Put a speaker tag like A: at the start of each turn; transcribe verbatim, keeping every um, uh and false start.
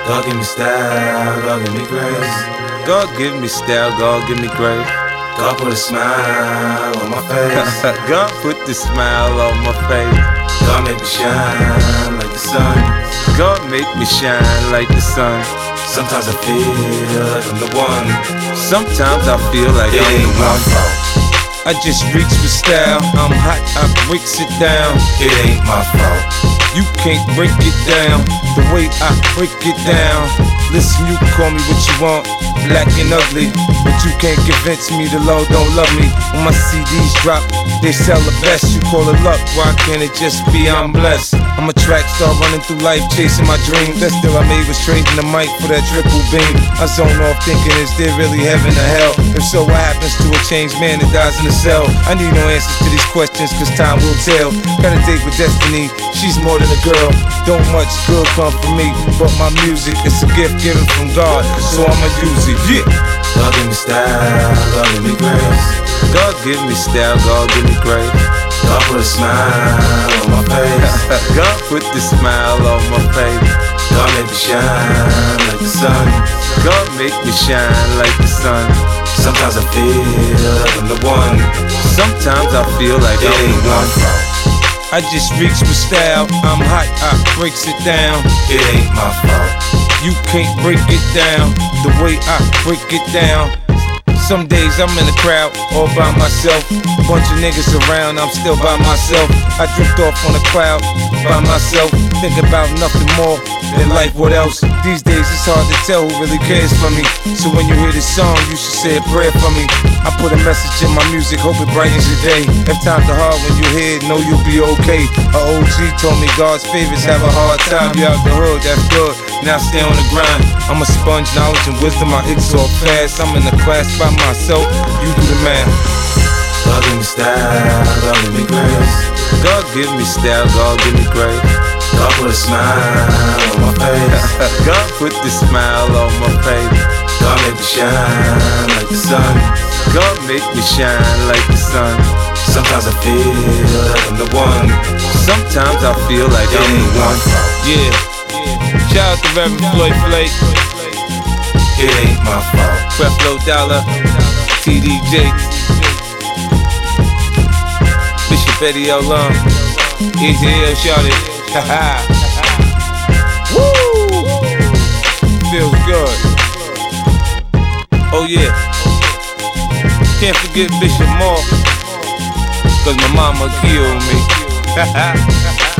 A: God give me style, God give me grace.
B: God give me style, God give me grace.
A: God put a smile on my face.
B: God put the smile on my face.
A: God make me shine like the sun.
B: God make me shine like the sun.
A: Sometimes I feel like I'm the one.
B: Sometimes I feel like
A: It
B: I'm
A: ain't
B: the
A: my
B: one.
A: fault.
B: I just reach with style. I'm hot, I breaks it down.
A: It ain't my fault.
B: You can't break it down the way I break it down. Listen, you can call me what you want, black and ugly, but you can't convince me the Lord don't love me. When my C Ds drop, they sell the best. You call it luck, why can't it just be I'm blessed? I'm a track star running through life chasing my dreams. That still I made was trading the mic for that triple beam. I zone off thinking, is there really heaven or hell? If so, what happens to a changed man that dies in a cell? I need no answers to these questions, cause time will tell. Got a date with destiny, she's more than a girl. Don't much good come from me, but my music is a gift given from God, so I'ma use it, yeah.
A: God give me style, God give me grace.
B: God give me style, God give me grace.
A: God put a smile on my face.
B: God put the smile on my face.
A: God make me shine like the sun.
B: God make me shine like the sun.
A: Sometimes I feel like I'm the one.
B: Sometimes I feel like
A: It
B: I'm
A: ain't
B: the
A: my
B: one.
A: fault.
B: I just reach with style. I'm hot, I breaks it down.
A: It ain't my fault.
B: You can't break it down the way I break it down. Some days I'm in the crowd all by myself. Bunch of niggas around, I'm still by myself. I drift off on a cloud by myself. Think about nothing more than life, what else? These days it's hard to tell who really cares for me. So when you hear this song, you should say a prayer for me. I put a message in my music, hope it brightens your day. If times are hard when you hear it, know you'll be okay. A O G told me God's favorites have a hard time. You out the hood, that's good. Now stay on the grind. I'm a sponge, knowledge and wisdom, I exalt fast. I'm in the class by myself, you do the math.
A: God give me style, God give me grace.
B: God give me style, God give me grace.
A: God put a smile on my face.
B: God put the smile on my face.
A: God make me shine like the sun.
B: God make me shine like the sun.
A: Sometimes I feel like I'm the one.
B: Sometimes I feel like
A: It
B: I'm
A: ain't
B: the
A: my
B: one.
A: fault.
B: Yeah. Shout out to Reverend Floyd Flake,
A: It ain't my fault.
B: Creflo Dollar, T D J, Bishop Eddie L. Long, Easy L. Shawty. Ha ha. Woo! Feels good. Oh yeah. Can't forget Bishop Moore, cause my mama killed me. Ha ha.